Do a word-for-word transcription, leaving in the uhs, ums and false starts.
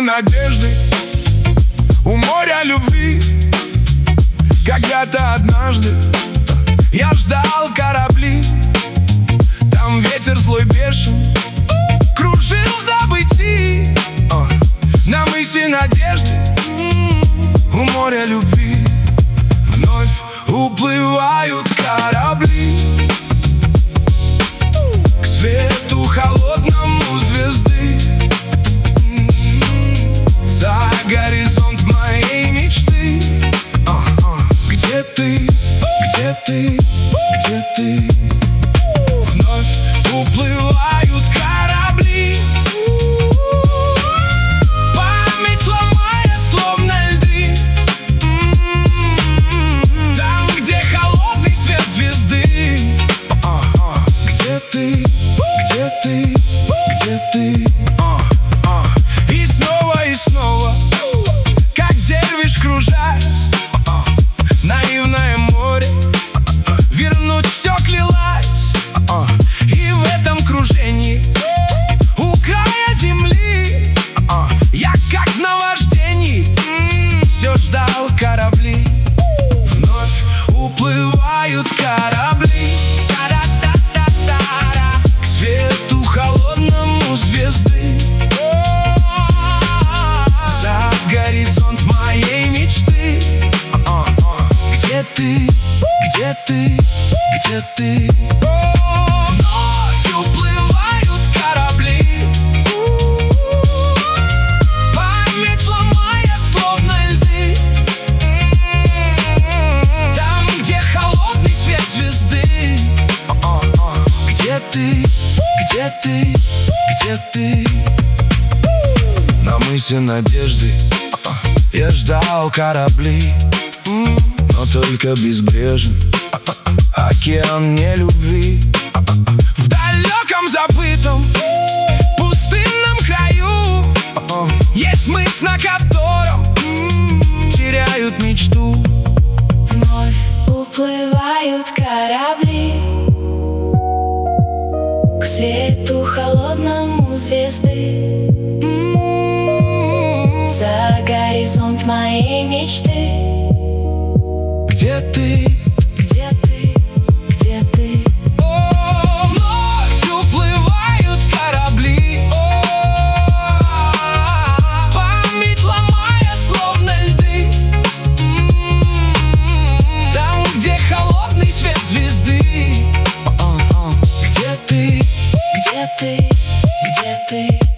надежды у моря любви. Когда-то однажды я ждал корабли. Там ветер злой бешен кружил в забытии. На мысе надежды у моря любви вновь уплывают корабли к свету холодному звезды. За горизонт моей мечты. Где ты, где ты, где ты? Вновь уплывают корабли, память ломая, словно льды. Там, где холодный свет звезды. Где ты, где ты, где ты? И снова, и снова, как дервиш кружась, наивное море вернуть все клялась. И в этом кружении у края земли я как в наваждении все ждал корабли. Вновь уплывают корабли к свету холодному звезды. За горизонт моей мечты. Где ты, где ты, где ты? Вновь уплывают корабли, память ломая, словно льды. Там, где холодный свет звезды. Где ты, где ты, где ты? На мысе надежды я ждал корабли, но только безбрежен океан нелюбви. В далеком забытом пустынном краю есть мыс, на котором теряют мечту. Вновь уплывают корабли к свету холодному звезды. За горизонт моей мечты. Где ты? Где ты? Где ты? О, вновь уплывают корабли, память ломая, словно льды. Там, где холодный свет звезды. Где ты? Где ты? Где ты?